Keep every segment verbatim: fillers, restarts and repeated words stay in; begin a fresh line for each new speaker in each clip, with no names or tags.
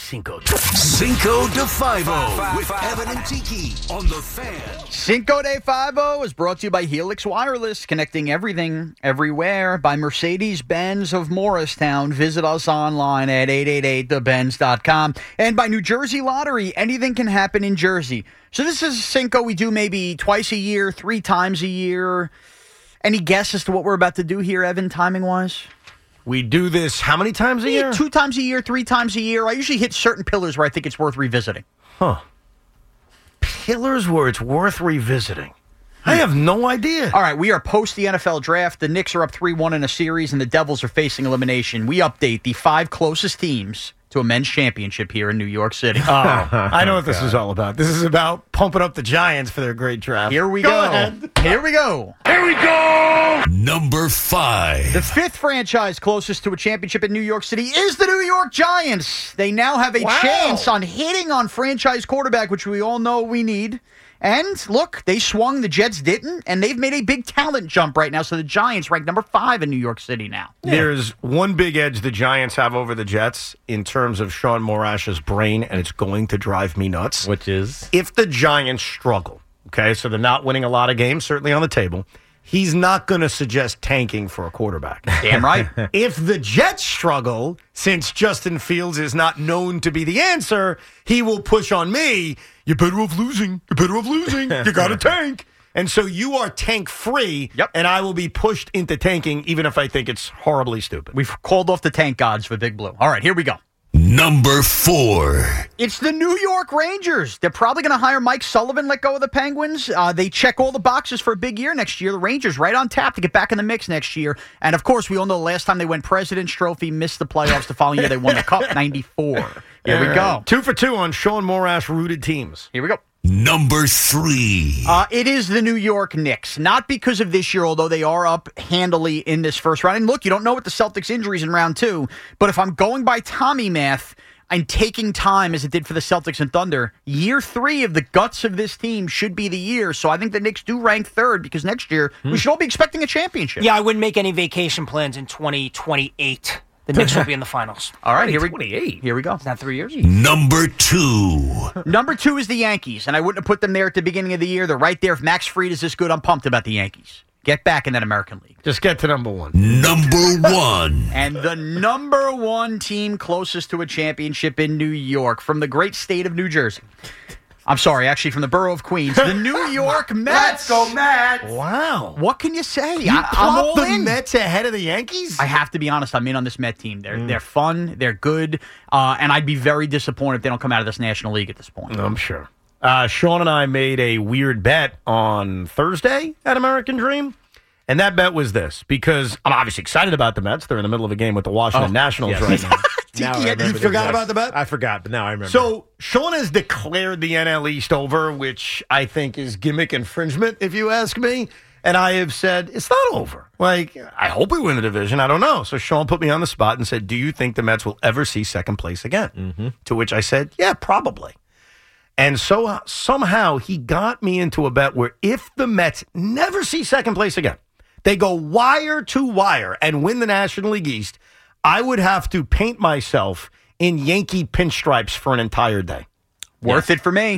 Cinco.
Cinco de Five-O with Evan and Tiki on The Fan.
Cinco de Five-O is brought to you by Helix Wireless, connecting everything, everywhere, by Mercedes-Benz of Morristown. Visit us online at eight eight eight the benz dot com. And by New Jersey Lottery, anything can happen in Jersey. So this is Cinco we do maybe twice a year, three times a year. Any guess as to what we're about to do here, Evan, timing-wise?
We do this how many times a year?
Two times a year, three times a year. I usually hit certain pillars where I think it's worth revisiting.
Huh. Pillars where it's worth revisiting. I have no idea.
All right, we are post the N F L draft. The Knicks are up three one in a series, and the Devils are facing elimination. We update the five closest teams to a men's championship here in New York City.
Oh, I know what this is all about. This is about pumping up the Giants for their great draft.
Here we
go.
go.
Ahead.
Here we go.
Here we go! Number five.
The fifth franchise closest to a championship in New York City is the New York Giants. They now have a
Wow.
chance on hitting on franchise quarterback, which we all know we need. And look, they swung, the Jets didn't, and they've made a big talent jump right now. So the Giants rank number five in New York City now.
Yeah. There's one big edge the Giants have over the Jets in terms of Sean Morash's brain, and it's going to drive me nuts.
Which is?
If the Giants struggle, okay, so they're not winning a lot of games, certainly on the table, he's not going to suggest tanking for a quarterback.
Damn right.
If the Jets struggle, since Justin Fields is not known to be the answer, he will push on me. You're better off losing. You're better off losing. You got to tank. And so you are tank-free,
yep.
and I will be pushed into tanking even if I think it's horribly stupid.
We've called off the tank gods for Big Blue. All right, here we go.
Number four.
It's the New York Rangers. They're probably going to hire Mike Sullivan, let go of the Penguins. Uh, they check all the boxes for a big year next year. The Rangers right on tap to get back in the mix next year. And, of course, we all know the last time they went President's Trophy, missed the playoffs. The following year they won the Cup, ninety-four. Here we go.
Two for two on Sean Morash-rooted teams.
Here we go.
Number three.
Uh, it is the New York Knicks. Not because of this year, although they are up handily in this first round. And look, you don't know what the Celtics' injuries in round two, but if I'm going by Tommy math and taking time as it did for the Celtics and Thunder, year three of the guts of this team should be the year. So I think the Knicks do rank third because next year hmm. we should all be expecting a championship.
Yeah, I wouldn't make any vacation plans in twenty twenty-eight. The Knicks will be in the finals.
All right, here we
twenty-eight.
Here we go.
Is that three years?
Number two.
Number two is the Yankees, and I wouldn't have put them there at the beginning of the year. They're right there. If Max Fried is this good, I'm pumped about the Yankees. Get back in that American League.
Just get to number one.
Number one.
And the number one team closest to a championship in New York from the great state of New Jersey. I'm sorry, actually from the borough of Queens. The New York Mets.
Let's go Mets. Wow.
What can you say?
You
I, I'm all
plop the
in.
Mets ahead of the Yankees?
I have to be honest. I'm in on this Met team. They're mm. they're fun. They're good. Uh, and I'd be very disappointed if they don't come out of this National League at this point.
I'm sure. Uh, Sean and I made a weird bet on Thursday at American Dream. And that bet was this, because I'm obviously excited about the Mets. They're in the middle of a game with the Washington
oh,
Nationals
yes.
right now.
Now
you, you forgot about the bet?
I forgot, but now I remember.
So Sean has declared the N L East over, which I think is gimmick infringement, if you ask me. And I have said, it's not over. Like, I hope we win the division. I don't know. So Sean put me on the spot and said, do you think the Mets will ever see second place again?
Mm-hmm.
To which I said, yeah, probably. And so uh, somehow he got me into a bet where if the Mets never see second place again, they go wire to wire and win the National League East, I would have to paint myself in Yankee pinstripes for an entire day.
Worth yes. it for me.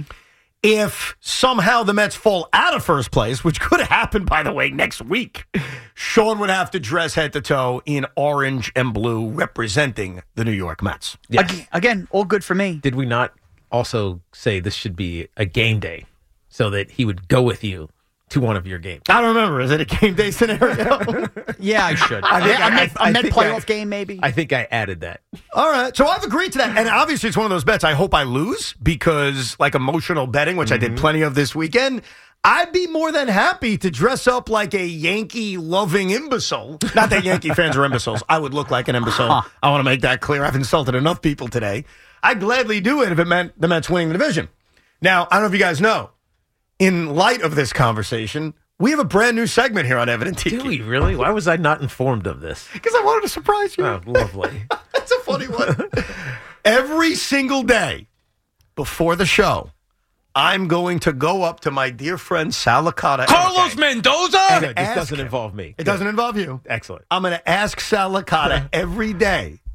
If somehow the Mets fall out of first place, which could happen, by the way, next week, Sean would have to dress head to toe in orange and blue representing the New York Mets.
Yes.
Again, again, all good for me.
Did we not also say this should be a game day so that he would go with you to one of your games?
I don't remember. Is it a game day scenario?
Yeah, I should.
I think
a
I,
Met,
I,
a Met
think
playoff
I,
game, maybe?
I think I added that.
All right. So I've agreed to that. And obviously it's one of those bets I hope I lose because, like emotional betting, which mm-hmm. I did plenty of this weekend, I'd be more than happy to dress up like a Yankee-loving imbecile. Not that Yankee fans are imbeciles. I would look like an imbecile. Huh. I want to make that clear. I've insulted enough people today. I'd gladly do it if it meant the Mets winning the division. Now, I don't know if you guys know, in light of this conversation, we have a brand new segment here on Evan and Tiki.
Do we really? Why was I not informed of this?
Because I wanted to surprise you.
Oh, lovely.
That's a funny one. Every single day before the show, I'm going to go up to my dear friend Sal Licata.
Carlos okay. Mendoza?
And
Good. This doesn't
him.
involve me.
It Good. doesn't involve you.
Excellent.
I'm going to ask Sal Licata every day,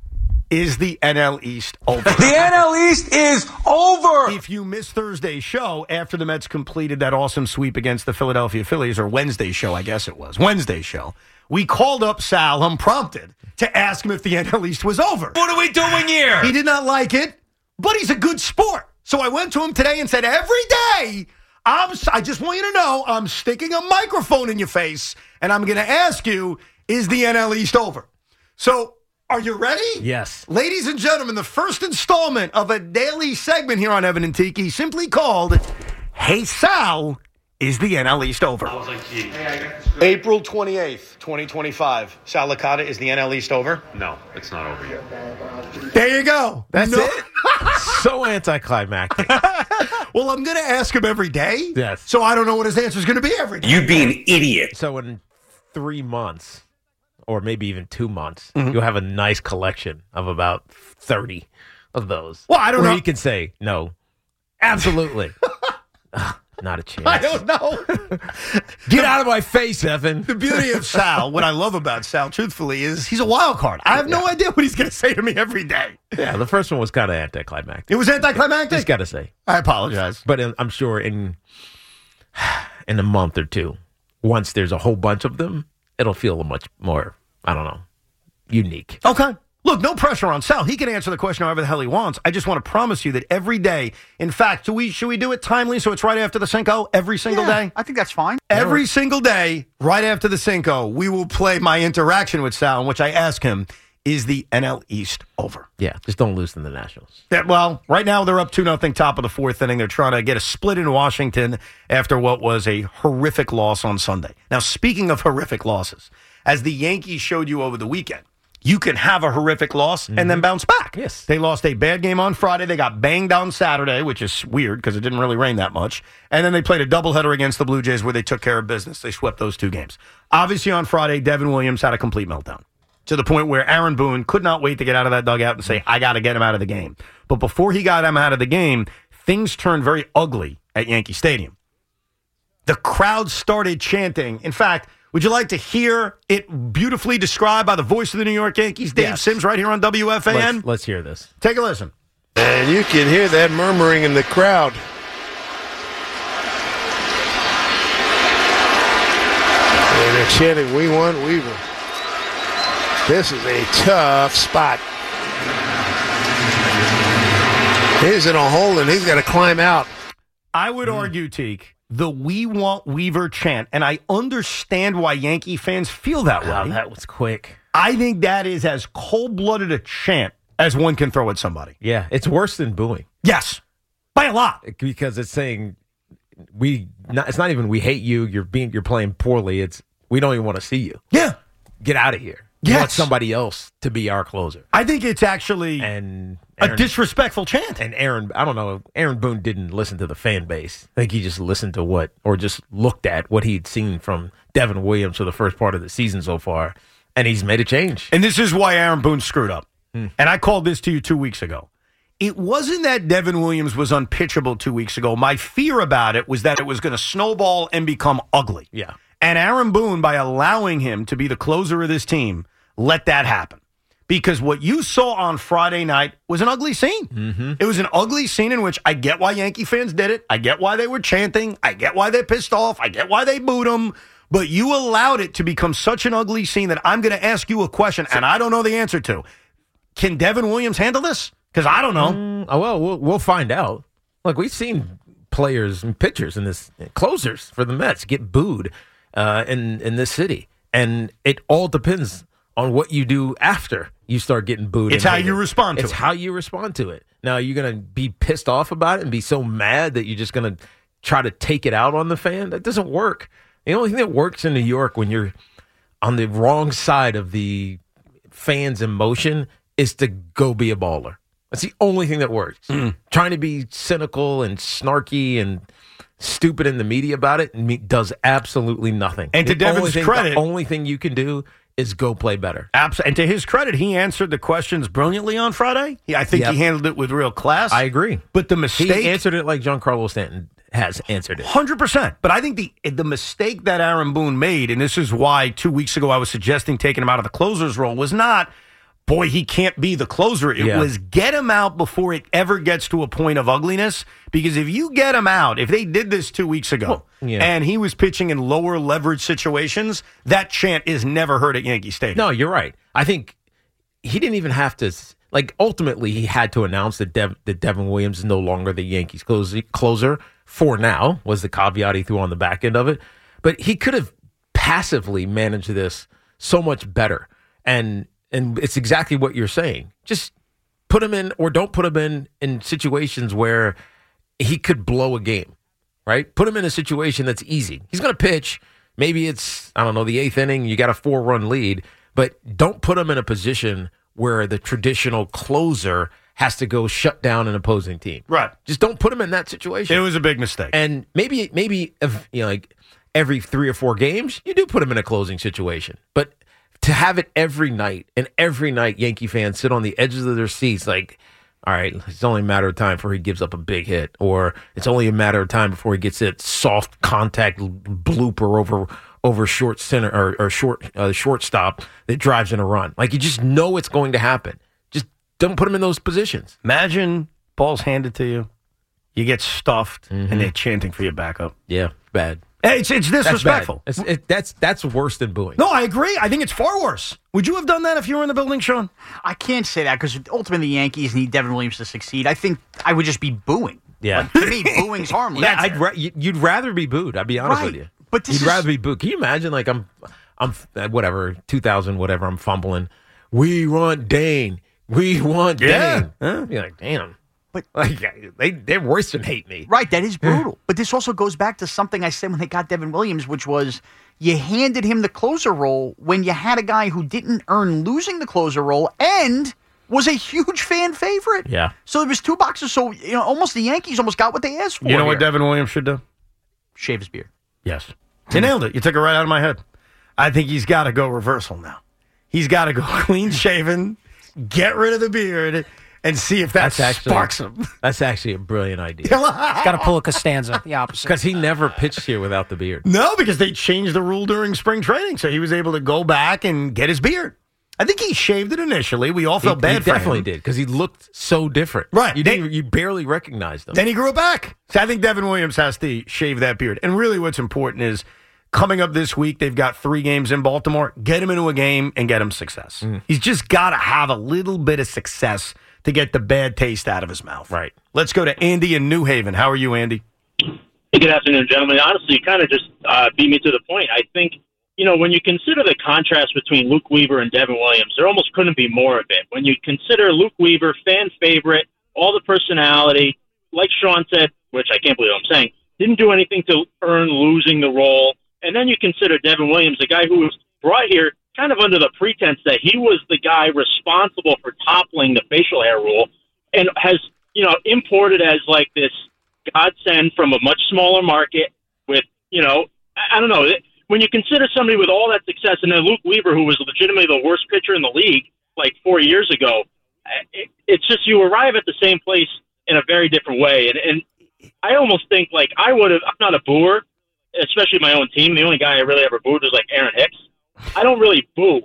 is the N L East over?
The N L East is over.
If you missed Thursday's show after the Mets completed that awesome sweep against the Philadelphia Phillies, or Wednesday's show, I guess it was, Wednesday's show, we called up Sal unprompted to ask him if the N L East was over.
What are we doing here?
He did not like it, but he's a good sport. So I went to him today and said, every day, I'm, I just want you to know, I'm sticking a microphone in your face, and I'm going to ask you, is the N L East over? So, are you ready?
Yes.
Ladies and gentlemen, the first installment of a daily segment here on Evan and Tiki, simply called, Hey Sal, is the N L East over? I was like, gee. April twenty-eighth, twenty twenty-five. Sal Licata, is the N L East over?
No, it's not over yet.
There you go.
That's
No-
it? So anticlimactic.
Well, I'm going to ask him every day.
Yes.
So I don't know what his answer is going to be every day.
You be an idiot.
So in three months, or maybe even two months,
Mm-hmm.
you'll have a nice collection of about thirty of those.
Well, I don't
where
know.
you can say, no, absolutely. Ugh, not a chance.
I don't know.
Get out of my face, Evan.
The beauty of Sal, what I love about Sal, truthfully, is he's a wild card. I have no idea what he's going to say to me every day.
Yeah, the first one was kind of anticlimactic.
It was anticlimactic?
Just got to say.
I apologize.
But in, I'm sure in in a month or two, once there's a whole bunch of them, it'll feel much more, I don't know, unique.
Okay. Look, no pressure on Sal. He can answer the question however the hell he wants. I just want to promise you that every day, in fact, do we should we do it timely so it's right after the Cinco every single
Yeah,
day?
I think that's fine.
Every single day, right after the Cinco, we will play my interaction with Sal, in which I ask him, is the N L East over?
Yeah, just don't lose to the Nationals.
Yeah, well, right now they're up two nothing, top of the fourth inning. They're trying to get a split in Washington after what was a horrific loss on Sunday. Now, speaking of horrific losses, as the Yankees showed you over the weekend, you can have a horrific loss and then bounce back.
Yes.
They lost a bad game on Friday. They got banged on Saturday, which is weird because it didn't really rain that much. And then they played a doubleheader against the Blue Jays where they took care of business. They swept those two games. Obviously, on Friday, Devin Williams had a complete meltdown to the point where Aaron Boone could not wait to get out of that dugout and say, I got to get him out of the game. But before he got him out of the game, things turned very ugly at Yankee Stadium. The crowd started chanting. In fact, would you like to hear it beautifully described by the voice of the New York Yankees, Dave
Yes.
Sims, right here on W F A N?
Let's, let's hear this.
Take a listen.
And you can hear that murmuring in the crowd. And they're chanting, we want Weaver. This is a tough spot. He's in a hole and he's got to climb out.
I would argue, Teak, the We Want Weaver chant, and I understand why Yankee fans feel that
Wow,
way.
that was quick.
I think that is as cold-blooded a chant as one can throw at somebody.
Yeah, it's worse than booing
Yes, by a lot.
because it's saying we. Not, it's not even we hate you. You're being. You're playing poorly. It's we don't even want to see you.
Yeah.
Get out of here. We
Yes.
want somebody else to be our closer.
I think it's actually
And
a
Aaron,
disrespectful chant.
and Aaron, I don't know. Aaron Boone didn't listen to the fan base. I think he just listened to what, or just looked at what he'd seen from Devin Williams for the first part of the season so far, and he's made a change.
And this is why Aaron Boone screwed up. And I called this to you two weeks ago. It wasn't that Devin Williams was unpitchable two weeks ago. My fear about it was that it was going to snowball and become ugly.
Yeah.
And Aaron Boone, by allowing him to be the closer of this team, let that happen. Because what you saw on Friday night was an ugly scene. Mm-hmm. It was an ugly scene in which I get why Yankee fans did it. I get why they were chanting. I get why they're pissed off. I get why they booed him. But you allowed it to become such an ugly scene that I'm going to ask you a question, and I don't know the answer to. Can Devin Williams handle this? Because I don't know.
Mm, oh, well, well, we'll find out. Look, we've seen players and pitchers in this, closers for the Mets get booed uh, in, in this city. And it all depends on what you do after you start getting booed.
It's
and
how
hated.
you respond to
it's
it.
how you respond to it. Now, you're going to be pissed off about it and be so mad that you're just going to try to take it out on the fan? That doesn't work. The only thing that works in New York when you're on the wrong side of the fans' emotion is to go be a baller. That's the only thing that works. Mm. Trying to be cynical and snarky and stupid in the media about it me- does absolutely nothing.
And to
The
Devin's
only thing,
credit-
the only thing you can do is go play better.
Abs- and to his credit, he answered the questions brilliantly on Friday. He, I think
Yep.
he handled it with real class.
I agree.
But the mistake...
He answered it like Giancarlo Stanton has answered it.
one hundred percent. But I think the the mistake that Aaron Boone made, and this is why two weeks ago I was suggesting taking him out of the closer's role, was not boy, he can't be the closer. It
Yeah.
was get him out before it ever gets to a point of ugliness. Because if you get him out, if they did this two weeks ago
Well, yeah.
and he was pitching in lower leverage situations, that chant is never heard at Yankee Stadium.
No, you're right. I think he didn't even have to, like, ultimately he had to announce that, Dev, that Devin Williams is no longer the Yankees closer, closer for now, was the caveat he threw on the back end of it. But he could have passively managed this so much better. And and it's exactly what you're saying. Just put him in or don't put him in in situations where he could blow a game, right? Put him in a situation that's easy. He's going to pitch. Maybe it's, I don't know, the eighth inning, you got a four-run lead, but don't put him in a position where the traditional closer has to go shut down an opposing team.
Right.
Just don't put him in that situation.
It was a big mistake.
And maybe, maybe if, you know, like every three or four games, you do put him in a closing situation. But to have it every night, and every night Yankee fans sit on the edges of their seats like, all right, it's only a matter of time before he gives up a big hit, or it's only a matter of time before he gets that soft contact blooper over over short center or, or short uh, shortstop that drives in a run. Like, you just know it's going to happen. Just don't put him in those positions.
Imagine ball's handed to you, you get stuffed,
Mm-hmm.
and they're chanting for your backup.
Yeah, bad.
Hey, It's it's
That's
disrespectful.
bad. It's, it, that's that's worse than booing.
No, I agree. I think it's far worse. Would you have done that if you were in the building, Sean?
I can't say that because ultimately the Yankees need Devin Williams to succeed. I think I would just be booing.
Yeah.
Like, to me, booing's harmless.
Yeah, I'd ra- you- you'd rather be booed. I'd be honest
Right.
with you.
But this
you'd
is-
rather be booed. Can you imagine? Like I'm, I'm uh, whatever two thousand whatever. I'm fumbling. We want Dane. We want
Yeah.
Dane. Huh? You're like, damn.
But-
like they they're worse than hate me.
Right, that is brutal. But this also goes back to something I said when they got Devin Williams, which was you handed him the closer role when you had a guy who didn't earn losing the closer role and was a huge fan favorite.
Yeah.
So there was two boxes. So, you know, almost the Yankees almost got what they asked for.
You know what
here.
Devin Williams should do?
Shave his beard.
Yes. You nailed it. You took it right out of my head. I think he's got to go reversal now. He's got to go clean shaven, get rid of the beard, and see if that
That's actually
sparks him.
That's actually a brilliant idea
Got to pull a Costanza, the opposite.
because he never pitched here without the beard.
No, because they changed the rule during spring training, so he was able to go back and get his beard. I think he shaved it initially. We all
He,
felt bad
he
for
definitely
him.
did because he looked so different.
Right.
You
They-
didn't, you barely recognized him.
Then he grew it back. So I think Devin Williams has to shave that beard. And really what's important is coming up this week, they've got three games in Baltimore. Get him into a game and get him success.
Mm.
He's just got to have a little bit of success to get the bad taste out of his mouth.
Right.
Let's go to Andy in New Haven. How are you, Andy?
Hey, good afternoon, gentlemen. Honestly, you kind of just uh, beat me to the point. I think, you know, when you consider the contrast between Luke Weaver and Devin Williams, there almost couldn't be more of it. When you consider Luke Weaver, fan favorite, all the personality, like Sean said, which I can't believe I'm saying, didn't do anything to earn losing the role. And then you consider Devin Williams, a guy who was brought here kind of under the pretense that he was the guy responsible for toppling the facial hair rule and has, you know, imported as like this godsend from a much smaller market with, you know, I, I don't know. When you consider somebody with all that success and then Luke Weaver, who was legitimately the worst pitcher in the league like four years ago, it, it's just you arrive at the same place in a very different way. And, and I almost think like I would have, I'm not a booer, especially my own team. The only guy I really ever booed was like Aaron Hicks. I don't really boo.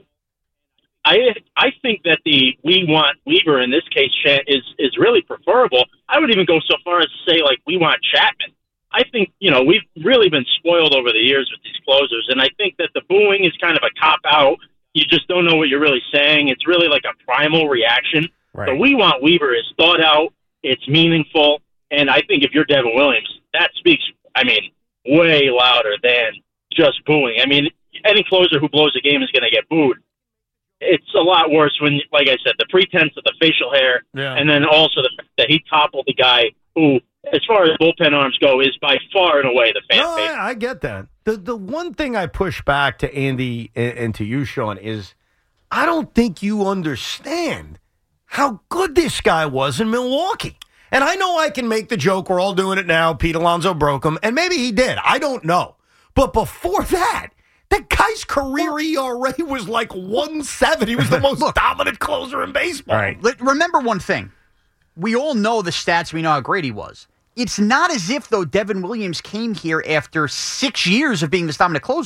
I I think that the we want Weaver in this case chant is is really preferable. I would even go so far as to say like we want Chapman. I think, you know, we've really been spoiled over the years with these closers, and I think that the booing is kind of a cop out. You just don't know what you're really saying. It's really like a primal reaction.
Right.
The we want Weaver is thought out. It's meaningful, and I think if you're Devin Williams, that speaks, I mean, way louder than just booing. I mean, any closer who blows a game is going to get booed. It's a lot worse when, like I said, the pretense of the facial hair,
Yeah.
and then also the fact that he toppled the guy who, as far as bullpen arms go, is by far and away the fan
No,
favorite.
I, I get that. The the one thing I push back to Andy and, and to you, Sean, is I don't think you understand how good this guy was in Milwaukee. And I know I can make the joke, we're all doing it now, Pete Alonso broke him, and maybe he did. I don't know. But before that, that guy's career E R A was like one seven. He was the most dominant closer in baseball.
All right.
Let- Remember one thing. We all know the stats. We know how great he was. It's not as if, though, Devin Williams came here after six years of being this dominant closer.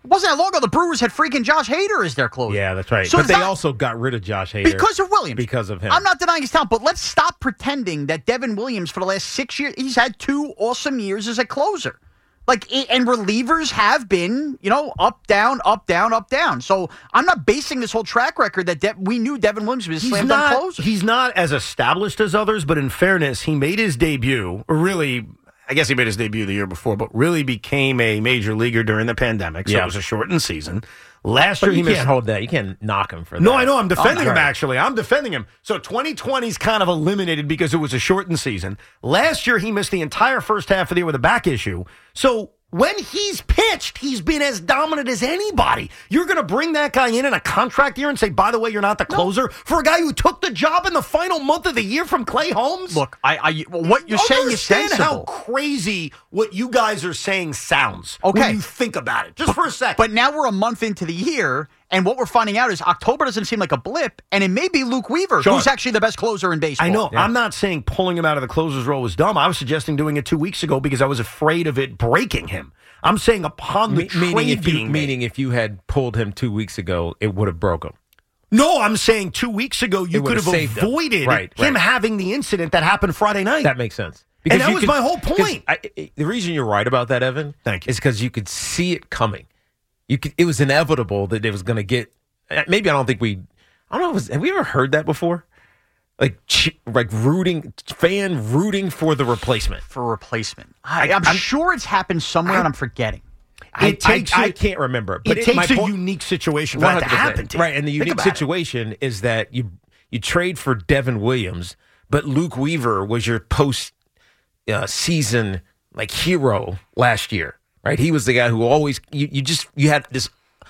It wasn't that long ago. The Brewers had freaking Josh Hader as their closer.
Yeah, that's right.
So
but they
not,
also got rid of Josh Hader
because of Williams.
Because of him.
I'm not denying his talent, but let's stop pretending that Devin Williams for the last six years, he's had two awesome years as a closer. Like, and relievers have been, you know, up, down, up, down, up, down. So I'm not basing this whole track record that De- we knew Devin Williams was a slam dunk closer.
He's not as established as others, but in fairness, he made his debut, or really, I guess he made his debut the year before, but really became a major leaguer during the pandemic. So
yeah.
it was a shortened season. Last
but
year,
you
he
can't
missed.
hold that. You can't knock him for that.
No, I know. I'm defending
oh,
him,
right.
actually. I'm defending him. So twenty twenty's kind of eliminated because it was a shortened season. Last year, he missed the entire first half of the year with a back issue. So when he's pitched, he's been as dominant as anybody. You're going to bring that guy in in a contract year and say, by the way, you're not the closer? No. For a guy who took the job in the final month of the year from Clay Holmes?
Look, I, I what you're saying is sensible.
How crazy what you guys are saying sounds
okay.
when you think about it. Just
but,
for a second.
But now we're a month into the year, and what we're finding out is October doesn't seem like a blip, and it may be Luke Weaver,
sure.
who's actually the best closer in baseball.
I know.
Yeah.
I'm not saying pulling him out of the closer's role was dumb. I was suggesting doing it two weeks ago because I was afraid of it breaking him. I'm saying upon the
Me-
trade
meaning if you,
being
meaning
made.
if you had pulled him two weeks ago, it would have broke him.
No, I'm saying two weeks ago you
It
could
would've
have
saved him.
avoided
Right,
him
right.
having the incident that happened Friday night.
That makes sense.
And that
you
was my whole point.
I, I, the reason you're right about that, Evan,
Thank you.
is because you could see it coming. You could. It was inevitable that it was going to get. Maybe I don't think we. I don't know. Was, have we ever heard that before? Like, like rooting fan rooting for the replacement.
For replacement. I, I'm,
I'm-
sure it's happened somewhere,
I-
and I'm forgetting.
I,
It takes
I, I
a-
can't remember. But
it
it, my
takes a
point-
unique situation for that to
one hundred percent.
happen to you.
Right, and the
Think
unique
about it.
situation is that you you trade for Devin Williams, but Luke Weaver was your post uh, season like hero last year, right? He was the guy who always you, you just you had this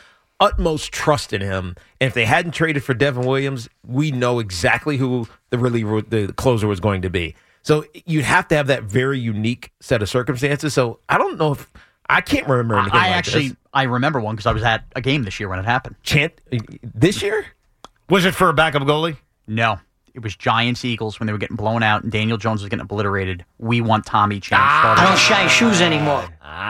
utmost trust in him, and if they hadn't traded for Devin Williams, we know exactly who the really the closer was going to be. So you'd have to have that very unique set of circumstances. So I don't know if I can't remember anything.
I
like
actually,
this.
I remember one because I was at a game this year when it happened.
Chant this year.
Was it for a backup goalie?
No, it was Giants Eagles when they were getting blown out and Daniel Jones was getting obliterated. We want Tommy Chang.
I
started.
don't shine shoes anymore.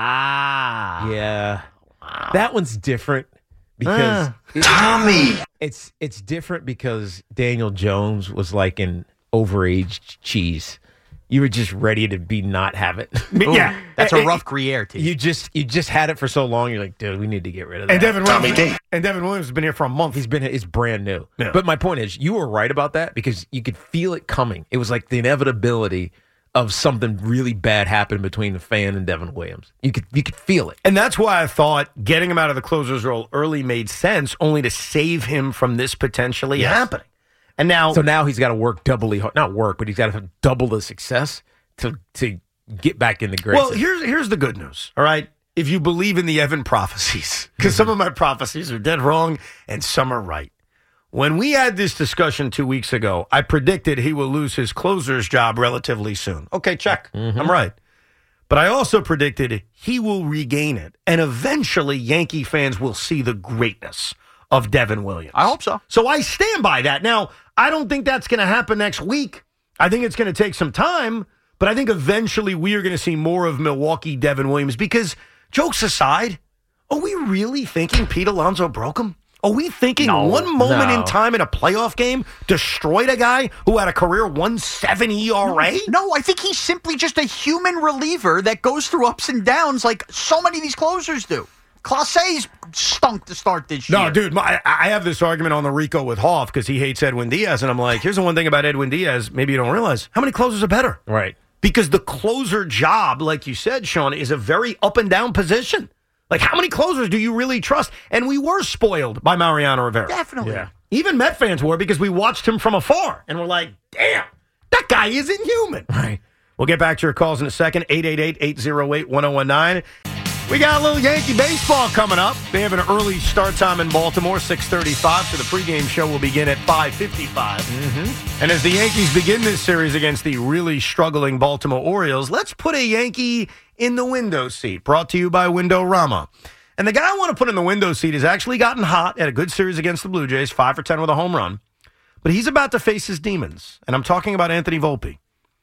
Ah,
Yeah, that one's different because it-
Tommy.
it's it's different because Daniel Jones was like an overaged cheese. You were just ready to be not have it.
Yeah.
that's
Eh,
a
eh,
rough Gruyere too.
You just you just had it for so long. You're like, dude, we need to get rid of that.
And Devin
Tommy
Williams,
D.
and Devin Williams has been here for a month.
He's been it's brand new.
Yeah.
But my point is, you were right about that because you could feel it coming. It was like the inevitability of something really bad happening between the fan and Devin Williams. You could you could feel it.
And that's why I thought getting him out of the closer's role early made sense, only to save him from this potentially
Yes.
happening. And now,
So now he's got to work doubly hard. Not work, but he's got to have double the success to to get back in the grace.
well, here's here's the good news. All right, if you believe in the Evan prophecies, because some of my prophecies are dead wrong and some are right. When we had this discussion two weeks ago, I predicted he will lose his closer's job relatively soon. Okay, check. I'm right. But I also predicted he will regain it, and eventually Yankee fans will see the greatness of Devin Williams.
I hope so.
So I stand by that. Now, I don't think that's going to happen next week. I think it's going to take some time, but I think eventually we are going to see more of Milwaukee Devin Williams because, jokes aside, are we really thinking Pete Alonso broke him? Are we thinking
No,
one moment
no.
in time in a playoff game destroyed a guy who had a career one seven E R A?
No, I think he's simply just a human reliever that goes through ups and downs like so many of these closers do. Clase's stunk to start this year.
No, dude, my, I have this argument on the Rico with Hoff because he hates Edwin Diaz, and I'm like, here's the one thing about Edwin Diaz, maybe you don't realize, how many closers are better?
right.
Because the closer job, like you said, Sean, is a very up and down position. Like, how many closers do you really trust? And we were spoiled by Mariano Rivera.
Definitely.
Yeah.
Even Met fans were because we watched him from afar, and we're like, damn, that guy isn't human.
Right.
We'll get back to your calls in a second, eight eight eight, eight oh eight, one oh one nine. We got a little Yankee baseball coming up. They have an early start time in Baltimore, six thirty-five, so the pregame show will begin at five fifty-five. Mm-hmm. And as the Yankees begin this series against the really struggling Baltimore Orioles, let's put a Yankee in the window seat, brought to you by Windorama. And the guy I want to put in the window seat has actually gotten hot, had a good series against the Blue Jays, five for ten with a home run. But he's about to face his demons, and I'm talking about Anthony Volpe.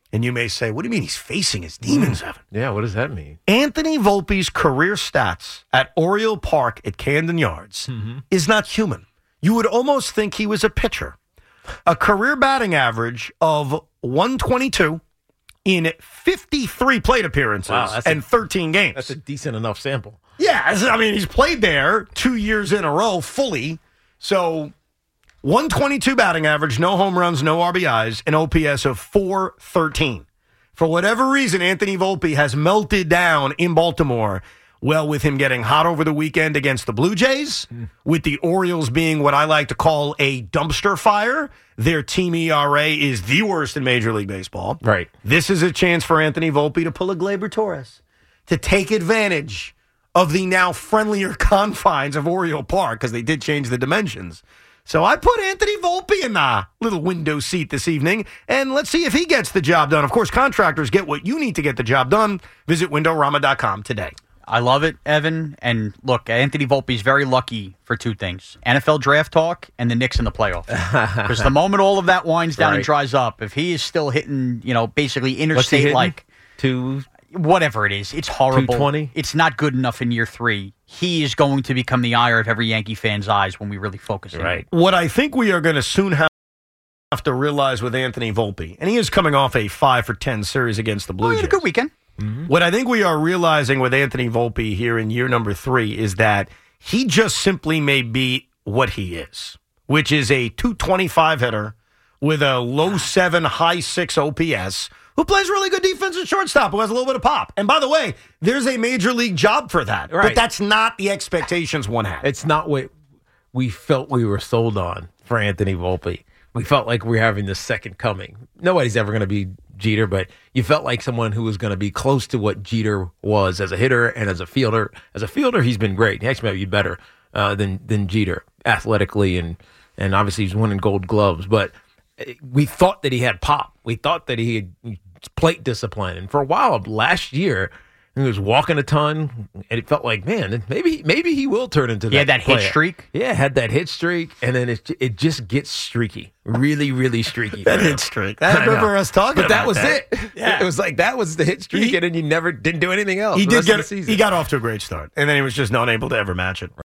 And you may say, what do you mean he's facing his demons, Evan?
Yeah, what does that mean?
Anthony Volpe's career stats at Oriole Park at Camden Yards mm-hmm. is not human. You would almost think he was a pitcher. A career batting average of one twenty-two in fifty-three plate appearances
wow,
and
a,
thirteen games.
That's a decent enough sample.
Yeah, I mean, he's played there two years in a row fully. So one twenty-two batting average, no home runs, no R B Is, an O P S of four thirteen. For whatever reason, Anthony Volpe has melted down in Baltimore. Well, with him getting hot over the weekend against the Blue Jays, mm. with the Orioles being what I like to call a dumpster fire, their team E R A is the worst in Major League Baseball.
Right.
This is a chance for Anthony Volpe to pull a Gleyber Torres, to take advantage of the now friendlier confines of Oriole Park, because they did change the dimensions. So I put Anthony Volpe in the little window seat this evening, and let's see if he gets the job done. Of course, contractors get what you need to get the job done. Visit window rama dot com today.
I love it, Evan. And look, Anthony Volpe's very lucky for two things: N F L draft talk and the Knicks in the playoffs. Because the moment all of that winds down
right.
and dries up, if he is still hitting, you know, basically interstate like
two,
whatever it is, it's horrible.
two twenty
It's not good enough in year three. He is going to become the ire of every Yankee fan's eyes when we really focus on
right.
it.
What I think we are going to soon have to realize with Anthony Volpe, and he is coming off a five for ten series against the Blue
Oh, he
Jays.
had a good weekend.
Mm-hmm. What I think we are realizing with Anthony Volpe here in year number three is that he just simply may be what he is, which is a two twenty-five hitter with a low seven, high six O P S, who plays really good defense at shortstop, who has a little bit of pop. And by the way, there's a major league job for that.
Right.
But that's not the expectations one had.
It's not what we felt we were sold on for Anthony Volpe. We felt like we were having the second coming. Nobody's ever going to be Jeter, but you felt like someone who was going to be close to what Jeter was as a hitter and as a fielder. As a fielder, he's been great. He actually might be better uh, than than Jeter athletically, and and obviously he's winning Gold Gloves. But we thought that he had pop. We thought that he had plate discipline. And for a while last year, he was walking a ton, and it felt like, man, maybe maybe he will turn into that.
He had that
player.
hit streak.
Yeah, had that hit streak, and then it it just gets streaky, really, really streaky.
That hit streak. I remember us talking
but
about
that was
that.
it.
Yeah.
It was like that was the hit streak,
He-
and then you never didn't do anything else.
He
the
did
rest of
get
the season.
he got off to a great start, and then he was just not able to ever match it.